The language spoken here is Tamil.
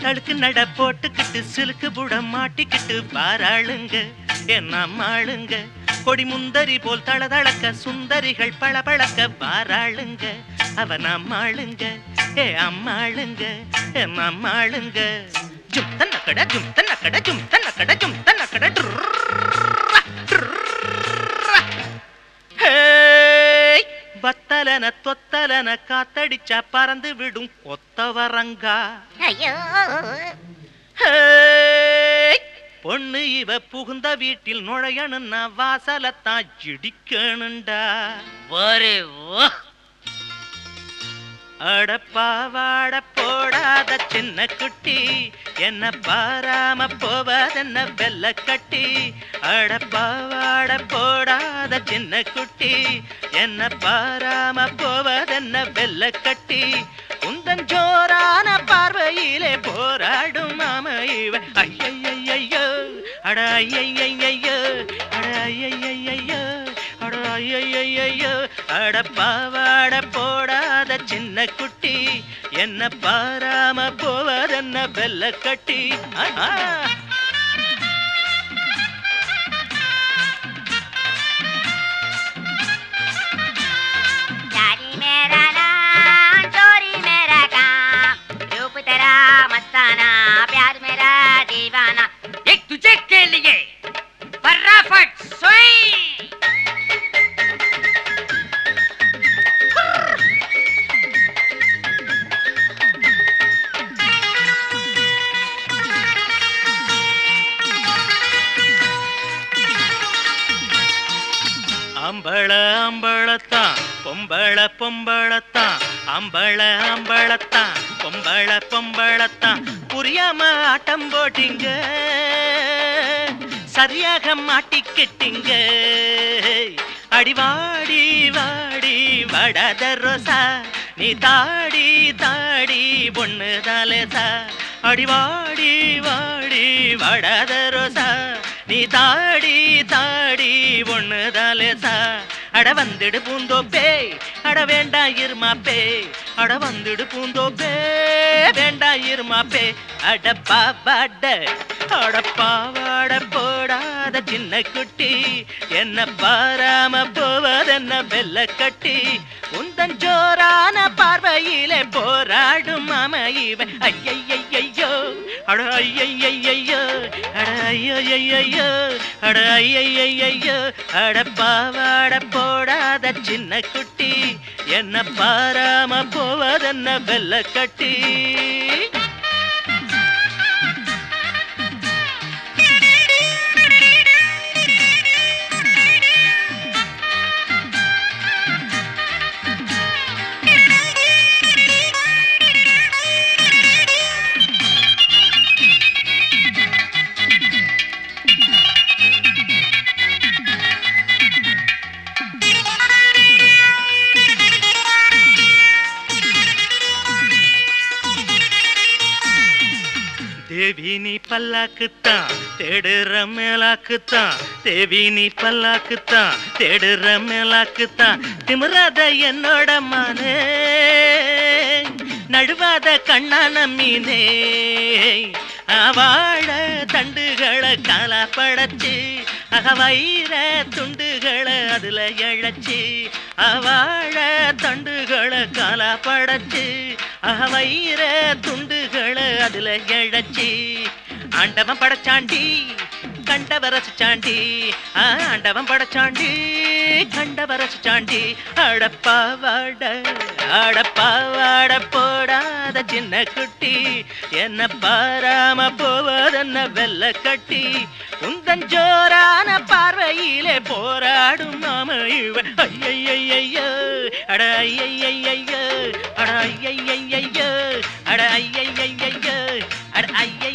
தழுக்கு நட போட்டுக்கிட்டு சிலுக்கு புடம் மாட்டிக்கிட்டு பாராளுங்க என்ன அம்மாளுங்க கொடி முந்தரி போல் தளதளக்க சுந்தரிகள் பளபளக்க பாராளுங்க அவன் அம்மாளுங்க ஏ அம்மாளுங்க என் அம்மாளுங்க ஜும் தன்னக்கட ஜும் தன்னக்கட ஜும் தன்னக்கட ஜும் தன்னக்கட பத்தலன தொத்தலன காத்தடிச்சா பறந்து விடும் கொத்தவரங்கா பொண்ணு இவ புகுந்த வீட்டில் நுழையணுன்னா வாசலத்தான் இடிக்கணுண்டா அடப்பாவாட போடாத சின்ன குட்டி என்ன பாராம போவதென்ன வெள்ள கட்டி அடப்பாவாட போடாத சின்ன குட்டி என்ன பாராம போவதென்ன வெள்ள கட்டி உந்தன் ஜோரான பார்வையிலே போராடும் அமைவ ஐயையையோ அட ஐயையையோ அட ஐயையையோ அட ஐயையையோ அடப்பாவாட போடாத சின்ன குட்டி என்ன பாராம போவதென்ன வெள்ள கட்டி मस्ताना प्यार मेरा दीवाना एक तुझे के लिए फटाफट सोई அம்பள அம்பளத்தான் பொம்பள பொம்பளத்தான் அம்பள அம்பளத்தான் பொம்பள பொம்பளத்தான் புரியாம ஆட்டம் போட்டீங்க சரியாக மாட்டிக்கிட்டீங்க அடிவாடி வாடி வடாத ரோசா நீ தாடி தாடி பொண்ணு தாலேசா அடிவாடி வாடி வடாத ரோசா நீ தாடி தாடி பொண்ணு தாலேசா அட வந்துடு பூந்தோப்பே அட வேண்டா இருமாப்பே அட வந்துடு பூந்தோப்பே வேண்டா இருமாப்பே அடப்பாவாட அடப்பாவாட போடாத சின்ன குட்டி என்ன பாராம போவதென்ன வெள்ள கட்டி உந்தன் ஜோரான பார்வையிலே போராடும் அமைவ ஐயையையோ அட ஐயையையோ அட ஐயையையோ அட ஐயையையோ அடப்பாவாட போடாத சின்ன குட்டி என்ன பாராம போவதென்ன வெள்ள கட்டி தேவி நீ பல்லாக்குத்தான் தேடுற மேலாக்குத்தான் தேவி நீ பல்லாக்குத்தான் தேடுற மேலாக்குத்தான் திமிராத என்னோட மானே நடுவாத கண்ணான மீனே வாழ தண்டுகளை காலா படைச்சு வைர துண்டுகளை அதுல இழைச்சி வாழ தண்டுகளை காலா படைச்சு வைர துண்டுகளை அதுல இழைச்சி ஆண்டவன் படைச்சாண்டி கண்டவரசாண்டி ஆண்டவன் படைச்சாண்டி கண்டவரசாண்டி அடப்பாவாட அடப்பாவாட போடாத சின்ன குட்டி என்ன பாராம போவதென்ன வெள்ள கட்டி உந்தன் ஜோரான பார்வையிலே போராடும் அமைவ ஐயையையோ அட ஐயையையோ அட ஐயையையோ அட ஐயையையோ அட ஐய